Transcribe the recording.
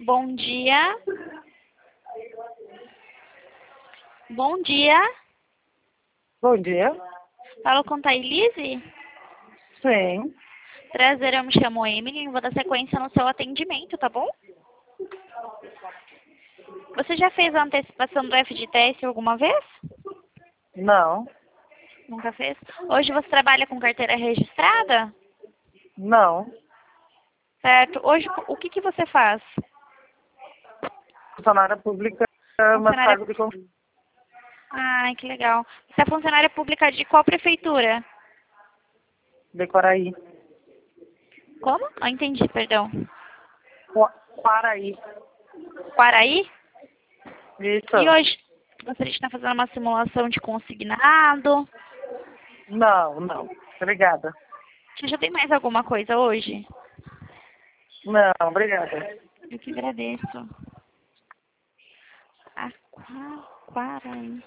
Bom dia. Bom dia. Bom dia. Falo com Thailise? Sim. Prazer, eu me chamo Emily e vou dar sequência no seu atendimento, tá bom? Você já fez a antecipação do FGTS alguma vez? Não. Nunca fez? Hoje você trabalha com carteira registrada? Não. Certo. Hoje, o que você faz? Funcionária pública, mas Funcionária... cargo de confiança. Ai, que legal. Você é funcionária pública de qual prefeitura? Decoraí. Como? Ah, entendi, perdão. Quaraí. Quaraí? E Isso. hoje, gostaria de estar fazendo uma simulação de consignado. Não. Obrigada. Você já tem mais alguma coisa hoje? Não, obrigada. Eu que agradeço. Quaraí.